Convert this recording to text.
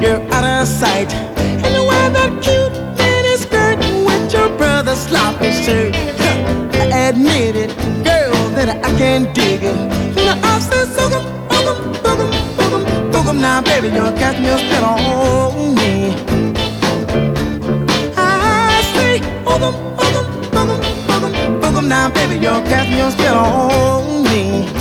You're out of sight, and you wear that cute mini skirt with your brother's sloppy shirt. I admit it, girl, that I can't dig it. Now I say, sook 'em, boogum, boogum, boogum, boogum. Now, baby, you're casting your spell on me. I say, boogum, boogum, boogum, boogum, boogum. Now, baby, you're casting your spell on me.